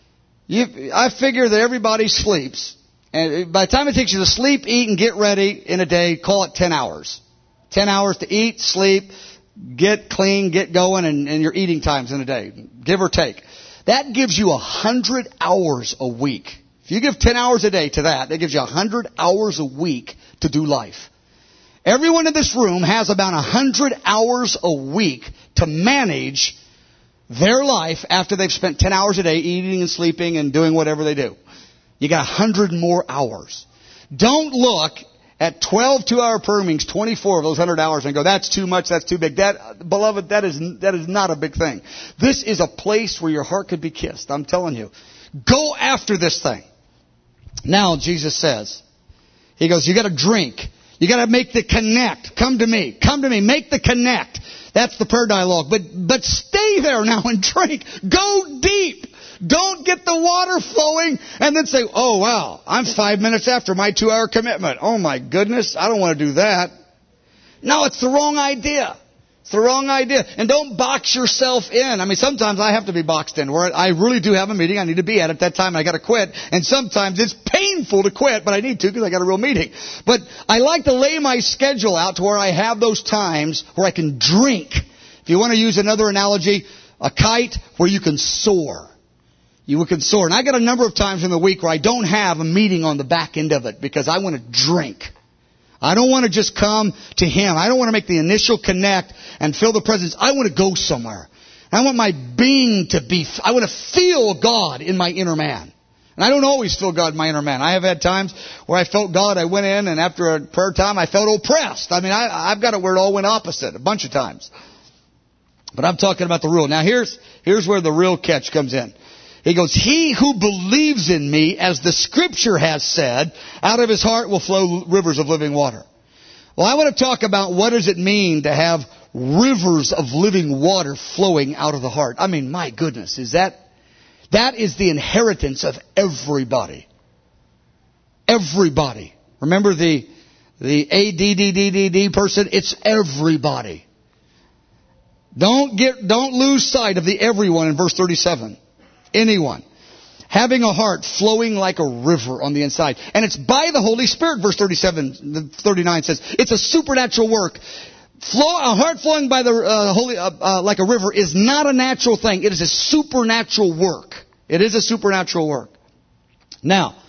I figure that everybody sleeps. And by the time it takes you to sleep, eat, and get ready in a day, call it 10 hours. 10 hours to eat, sleep, get clean, get going, and your eating times in a day, give or take. That gives you 100 hours a week. If you give 10 hours a day to that gives you 100 hours a week to do life. Everyone in this room has about 100 hours a week to manage their life after they've spent 10 hours a day eating and sleeping and doing whatever they do. You got 100 more hours. Don't look at 12 2-hour prayer meetings, 24 of those 100 hours, and go, that's too much, that's too big. Beloved, that is not a big thing. This is a place where your heart could be kissed. I'm telling you. Go after this thing. Now, Jesus says, He goes, you got to drink. You got to make the connect. Come to me. Come to me. Make the connect. That's the prayer dialogue. But stay there now and drink. Go deep. Don't get the water flowing and then say, oh, wow, I'm 5 minutes after my 2-hour commitment. Oh, my goodness, I don't want to do that. No, it's the wrong idea. It's the wrong idea. And don't box yourself in. I mean, sometimes I have to be boxed in where I really do have a meeting I need to be at that time and I got to quit. And sometimes it's painful to quit, but I need to because I got a real meeting. But I like to lay my schedule out to where I have those times where I can drink. If you want to use another analogy, a kite where you can soar. You can soar. And I got a number of times in the week where I don't have a meeting on the back end of it because I want to drink. I don't want to just come to Him. I don't want to make the initial connect and feel the presence. I want to go somewhere. I want my being I want to feel God in my inner man. And I don't always feel God in my inner man. I have had times where I felt God, I went in, and after a prayer time, I felt oppressed. I mean, I've got it where it all went opposite a bunch of times. But I'm talking about the rule. Now, here's where the real catch comes in. He goes, he who believes in me, as the Scripture has said, out of his heart will flow rivers of living water. Well, I want to talk about what does it mean to have rivers of living water flowing out of the heart. I mean, my goodness, that is the inheritance of everybody. Everybody. Remember the ADDDD person? It's everybody. Don't lose sight of the everyone in verse 37. Anyone. Having a heart flowing like a river on the inside. And it's by the Holy Spirit, verse 39 says. It's a supernatural work. A heart flowing by the like a river is not a natural thing. It is a supernatural work. It is a supernatural work. Now,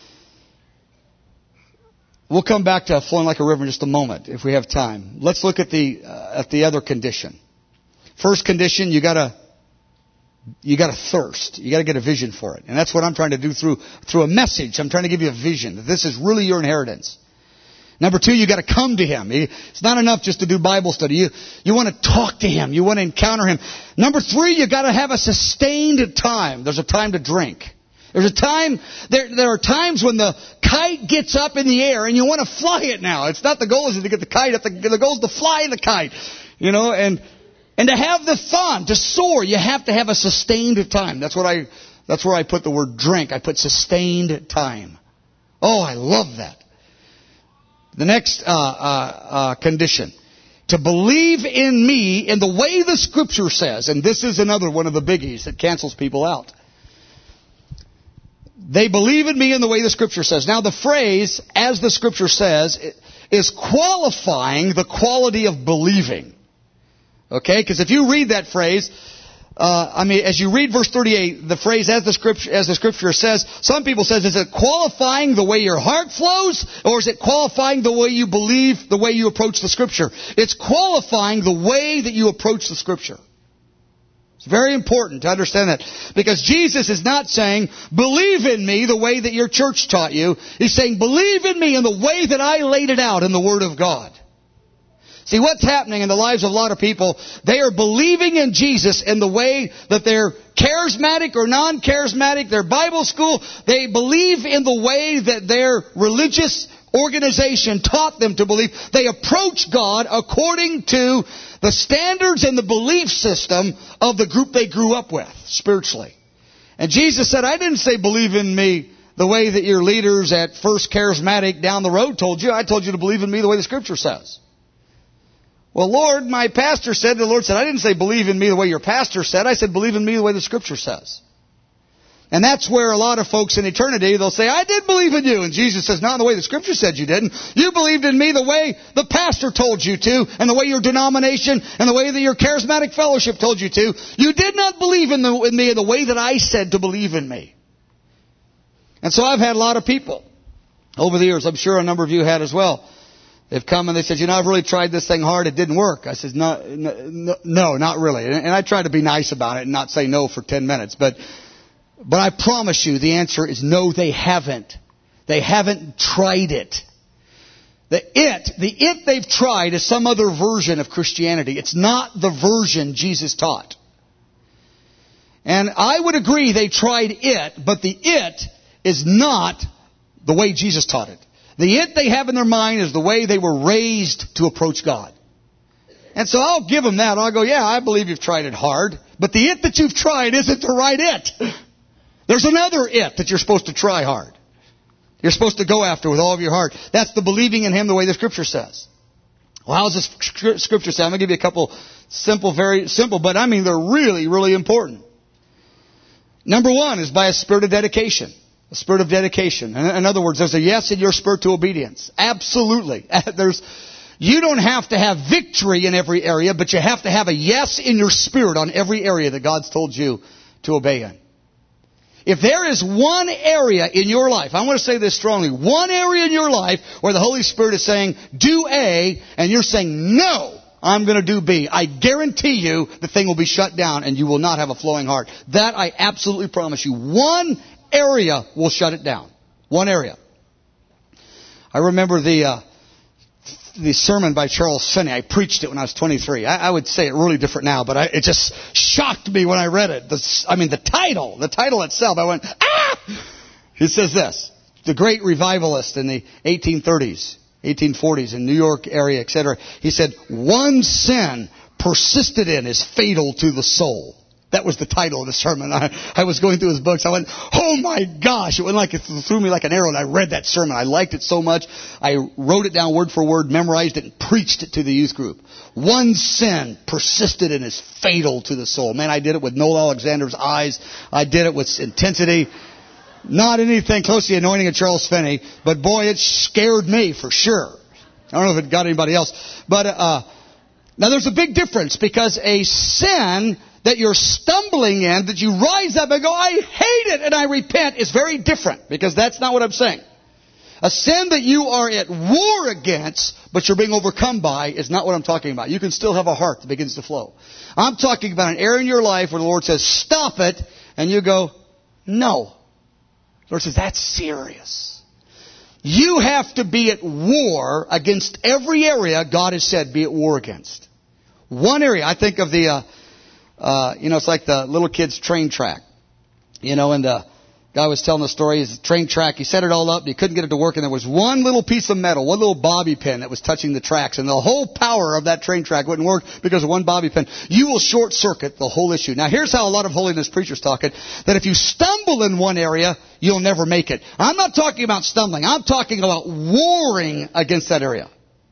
we'll come back to flowing like a river in just a moment if we have time. Let's look at the other condition. First condition, you gotta thirst. You gotta get a vision for it. And that's what I'm trying to do through a message. I'm trying to give you a vision that this is really your inheritance. Number two, you got to come to Him. It's not enough just to do Bible study. You want to talk to Him. You want to encounter Him. Number three, you got to have a sustained time. There's a time to drink. There's a time. There are times when the kite gets up in the air and you want to fly it now. It's not the goal is to get the kite up. The goal is to fly the kite. You know, and to have the fun, to soar, you have to have a sustained time. That's where I put the word drink. I put sustained time. Oh, I love that. The next condition, to believe in me in the way the Scripture says, and this is another one of the biggies that cancels people out. They believe in me in the way the Scripture says. Now the phrase, as the Scripture says, is qualifying the quality of believing. Okay? Because if you read that phrase, as you read verse 38, the phrase as the Scripture says, some people says, is it qualifying the way your heart flows, or is it qualifying the way you believe, the way you approach the Scripture? It's qualifying the way that you approach the Scripture. It's very important to understand that. Because Jesus is not saying, believe in me the way that your church taught you. He's saying, believe in me in the way that I laid it out in the Word of God. See, what's happening in the lives of a lot of people, they are believing in Jesus in the way that they're charismatic or non-charismatic, their Bible school, they believe in the way that their religious organization taught them to believe. They approach God according to the standards and the belief system of the group they grew up with, spiritually. And Jesus said, I didn't say believe in me the way that your leaders at First Charismatic down the road told you. I told you to believe in me the way the Scripture says. Well, Lord, my pastor said, the Lord said, I didn't say believe in me the way your pastor said. I said believe in me the way the Scripture says. And that's where a lot of folks in eternity, they'll say, I did believe in you. And Jesus says, not the way the Scripture said you didn't. You believed in me the way the pastor told you to, and the way your denomination, and the way that your charismatic fellowship told you to. You did not believe in me in the way that I said to believe in me. And so I've had a lot of people over the years, I'm sure a number of you had as well. They've come and they said, I've really tried this thing hard. It didn't work. I said, no, not really. And I tried to be nice about it and not say no for 10 minutes. But I promise you the answer is no, they haven't. They haven't tried it. The it they've tried is some other version of Christianity. It's not the version Jesus taught. And I would agree they tried it, but the it is not the way Jesus taught it. The it they have in their mind is the way they were raised to approach God. And so I'll give them that. I'll go, yeah, I believe you've tried it hard. But the it that you've tried isn't the right it. There's another it that you're supposed to try hard. You're supposed to go after with all of your heart. That's the believing in Him the way the Scripture says. Well, how does the Scripture say? I'm going to give you a couple simple, very simple, but I mean they're really, really important. Number one is by a spirit of dedication. A spirit of dedication. In other words, there's a yes in your spirit to obedience. Absolutely. You don't have to have victory in every area, but you have to have a yes in your spirit on every area that God's told you to obey in. If there is one area in your life, I want to say this strongly, one area in your life where the Holy Spirit is saying, do A, and you're saying, no, I'm going to do B, I guarantee you the thing will be shut down and you will not have a flowing heart. That I absolutely promise you. One area will shut it down. One area. I remember the sermon by Charles Finney. I preached it when I was 23. I would say it really different now, but it just shocked me when I read it. The title itself, I went, ah! He says this, the great revivalist in the 1830s, 1840s in New York area, etc. He said, one sin persisted in is fatal to the soul. That was the title of the sermon. I was going through his books. I went, oh my gosh. It went like it threw me like an arrow, and I read that sermon. I liked it so much. I wrote it down word for word, memorized it, and preached it to the youth group. One sin persisted in is fatal to the soul. Man, I did it with Noel Alexander's eyes. I did it with intensity. Not anything close to the anointing of Charles Finney, but boy, it scared me for sure. I don't know if it got anybody else. But now there's a big difference, because a sin that you're stumbling in, that you rise up and go, I hate it and I repent, is very different, because that's not what I'm saying. A sin that you are at war against, but you're being overcome by, is not what I'm talking about. You can still have a heart that begins to flow. I'm talking about an area in your life where the Lord says, stop it, and you go, no. The Lord says, that's serious. You have to be at war against every area God has said be at war against. One area, I think of the... it's like the little kid's train track. And the guy was telling the story, his train track, he set it all up, he couldn't get it to work, and there was one little piece of metal, one little bobby pin that was touching the tracks, and the whole power of that train track wouldn't work because of one bobby pin. You will short circuit the whole issue. Now here's how a lot of holiness preachers talk it, that if you stumble in one area, you'll never make it. I'm not talking about stumbling, I'm talking about warring against that area.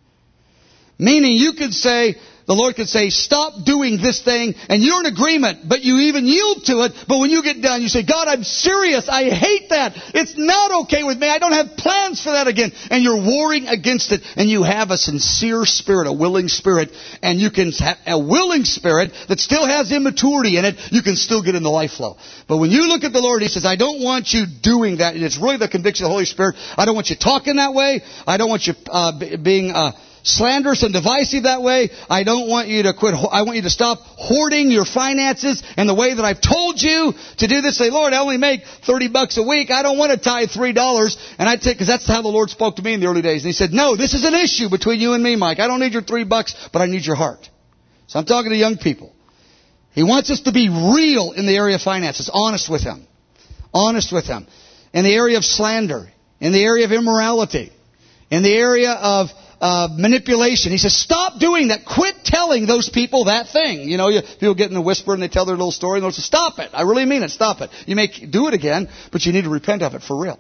Meaning you could say, the Lord could say, stop doing this thing, and you're in agreement, but you even yield to it. But when you get done, you say, God, I'm serious. I hate that. It's not okay with me. I don't have plans for that again. And you're warring against it, and you have a sincere spirit, a willing spirit, and you can have a willing spirit that still has immaturity in it. You can still get in the life flow. But when you look at the Lord, He says, I don't want you doing that. And it's really the conviction of the Holy Spirit. I don't want you talking that way. I don't want you being slanderous and divisive that way. I don't want you to quit. I want you to stop hoarding your finances and the way that I've told you to do this. Say, Lord, I only make $30 a week. I don't want to tithe $3. And I take, because that's how the Lord spoke to me in the early days. And He said, no, this is an issue between you and me, Mike. I don't need your $3, but I need your heart. So I'm talking to young people. He wants us to be real in the area of finances, honest with Him. Honest with Him. In the area of slander, in the area of immorality, in the area of manipulation. He says, stop doing that. Quit telling those people that thing. People get in a whisper and they tell their little story, and they'll say, stop it. I really mean it. Stop it. You may do it again, but you need to repent of it for real.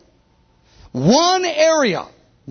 One area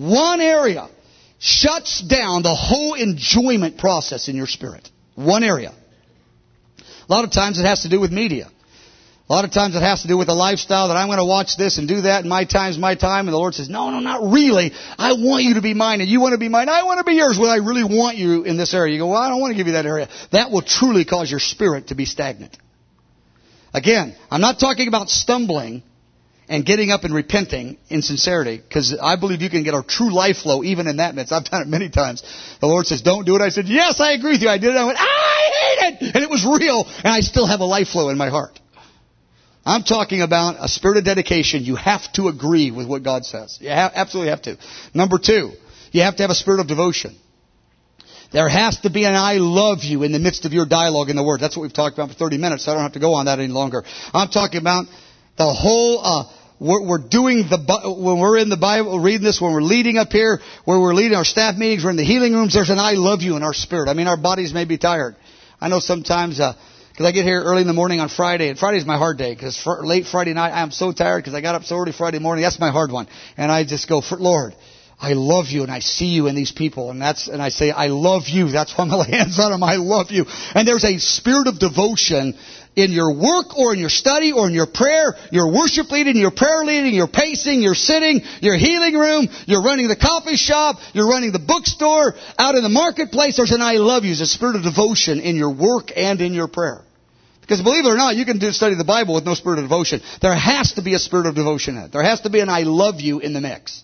shuts down the whole enjoyment process in your spirit. One area. A lot of times it has to do with media. A lot of times it has to do with a lifestyle that I'm going to watch this and do that, and my time's my time. And the Lord says, no, not really. I want you to be mine, and you want to be mine. I want to be yours. Well, I really want you in this area. You go, well, I don't want to give you that area. That will truly cause your spirit to be stagnant. Again, I'm not talking about stumbling and getting up and repenting in sincerity, because I believe you can get a true life flow even in that midst. I've done it many times. The Lord says, don't do it. I said, yes, I agree with you. I did it. I went, I hate it. And it was real, and I still have a life flow in my heart. I'm talking about a spirit of dedication. You have to agree with what God says. You absolutely have to. Number 2, you have to have a spirit of devotion. There has to be an I love you in the midst of your dialogue in the Word. That's what we've talked about for 30 minutes, so I don't have to go on that any longer. I'm talking about the whole, we're doing when we're in the Bible, reading this, when we're leading up here, where we're leading our staff meetings, we're in the healing rooms, there's an I love you in our spirit. I mean, our bodies may be tired. I know sometimes, because I get here early in the morning on Friday, and Friday's my hard day, because late Friday night, I'm so tired because I got up so early Friday morning. That's my hard one. And I just go, Lord, I love you, and I see you in these people, and I say, I love you. That's why I'm going to lay hands on them. I love you. And there's a spirit of devotion in your work or in your study or in your prayer, your worship leading, your prayer leading, your pacing, your sitting, your healing room, you're running the coffee shop, you're running the bookstore, out in the marketplace. There's an I love you. There's a spirit of devotion in your work and in your prayer. Because believe it or not, you can study the Bible with no spirit of devotion. There has to be a spirit of devotion in it. There has to be an I love you in the mix.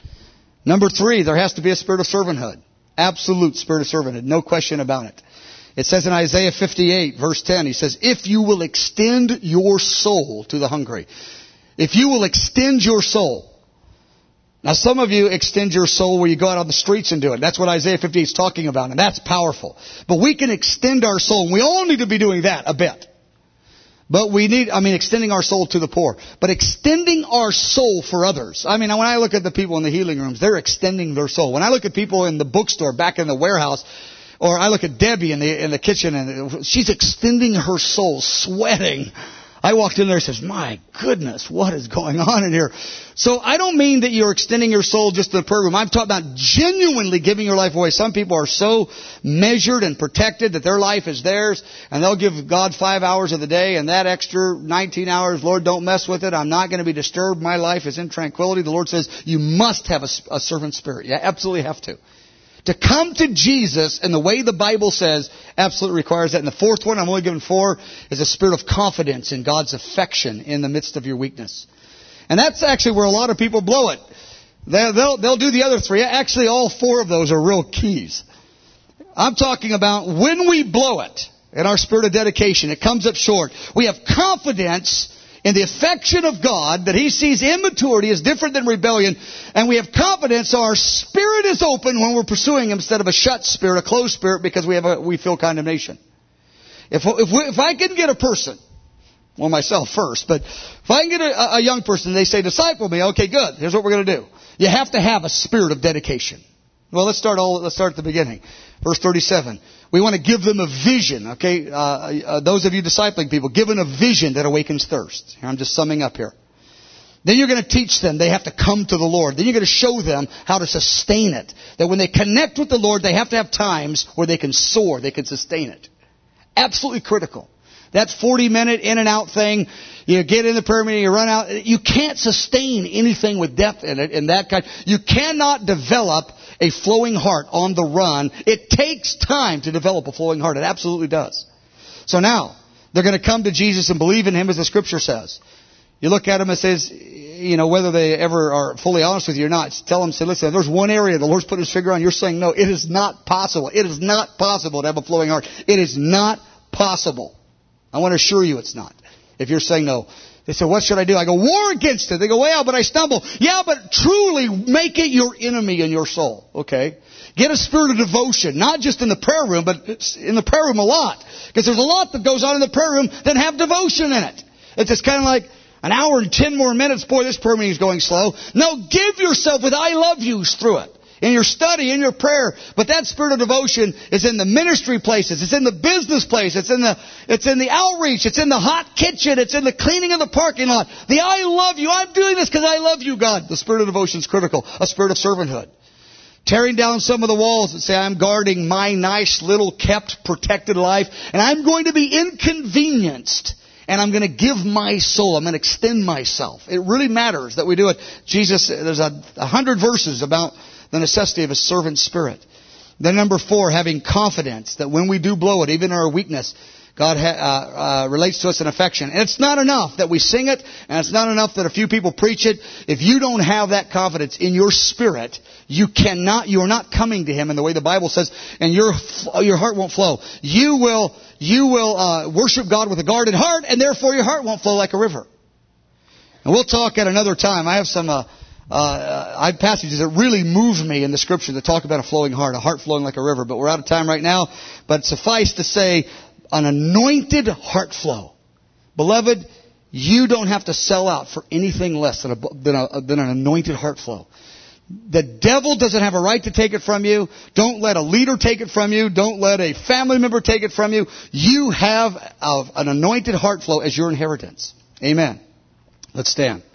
Number 3, there has to be a spirit of servanthood. Absolute spirit of servanthood. No question about it. It says in Isaiah 58, verse 10, he says, if you will extend your soul to the hungry. If you will extend your soul. Now some of you extend your soul where you go out on the streets and do it. That's what Isaiah 58 is talking about, and that's powerful. But we can extend our soul, and we all need to be doing that a bit. But extending our soul to the poor. But extending our soul for others. When I look at the people in the healing rooms, they're extending their soul. When I look at people in the bookstore, back in the warehouse, or I look at Debbie in the kitchen, and she's extending her soul, sweating. I walked in there and says, my goodness, what is going on in here? So I don't mean that you're extending your soul just to the prayer room. I'm talking about genuinely giving your life away. Some people are so measured and protected that their life is theirs, and they'll give God 5 hours of the day, and that extra 19 hours, Lord, don't mess with it. I'm not going to be disturbed. My life is in tranquility. The Lord says you must have a servant spirit. You absolutely have to. To come to Jesus in the way the Bible says absolutely requires that. And the fourth one, I'm only giving 4, is a spirit of confidence in God's affection in the midst of your weakness. And that's actually where a lot of people blow it. They'll do the other 3. Actually, all 4 of those are real keys. I'm talking about when we blow it in our spirit of dedication, it comes up short. We have confidence in the affection of God, that He sees immaturity as different than rebellion, and we have confidence so our spirit is open when we're pursuing Him instead of a shut spirit, a closed spirit, because we feel condemnation. If I can get a person, well, myself first, but if I can get a young person, they say, disciple me, okay, good, here's what we're going to do. You have to have a spirit of dedication. Well, let's start at the beginning. Verse 37. We want to give them a vision, okay? Those of you discipling people, given a vision that awakens thirst. I'm just summing up here. Then you're going to teach them they have to come to the Lord. Then you're going to show them how to sustain it. That when they connect with the Lord, they have to have times where they can soar, they can sustain it. Absolutely critical. That 40-minute in and out thing, you get in the prayer meeting, you run out. You can't sustain anything with depth in it, and that kind. You cannot develop a flowing heart on the run. It takes time to develop a flowing heart. It absolutely does. So now, they're going to come to Jesus and believe in Him as the Scripture says. You look at them and it says, whether they ever are fully honest with you or not, tell them, say, listen, if there's one area the Lord's put His finger on, you're saying no. It is not possible. It is not possible to have a flowing heart. It is not possible. I want to assure you it's not. If you're saying no. They say, what should I do? I go, war against it. They go, well, but I stumble. Yeah, but truly make it your enemy in your soul. Okay? Get a spirit of devotion, not just in the prayer room, but in the prayer room a lot. Because there's a lot that goes on in the prayer room that have devotion in it. It's just kind of like an hour and 10 more minutes. Boy, this prayer meeting is going slow. No, give yourself with I love yous through it. In your study, in your prayer. But that spirit of devotion is in the ministry places. It's in the business place. It's in the outreach. It's in the hot kitchen. It's in the cleaning of the parking lot. The I love you. I'm doing this because I love you, God. The spirit of devotion is critical. A spirit of servanthood. Tearing down some of the walls that say, I'm guarding my nice little kept, protected life. And I'm going to be inconvenienced. And I'm going to give my soul. I'm going to extend myself. It really matters that we do it. There's 100 verses about the necessity of a servant spirit. Then number 4, having confidence that when we do blow it, even in our weakness, God relates to us in affection. And it's not enough that we sing it, and it's not enough that a few people preach it. If you don't have that confidence in your spirit, you are not coming to Him in the way the Bible says, and your heart won't flow. You will worship God with a guarded heart, and therefore your heart won't flow like a river. And we'll talk at another time. I have some I have passages that really move me in the Scripture that talk about a flowing heart, a heart flowing like a river. But we're out of time right now. But suffice to say, an anointed heart flow. Beloved, you don't have to sell out for anything less than an anointed heart flow. The devil doesn't have a right to take it from you. Don't let a leader take it from you. Don't let a family member take it from you. You have an anointed heart flow as your inheritance. Amen. Let's stand.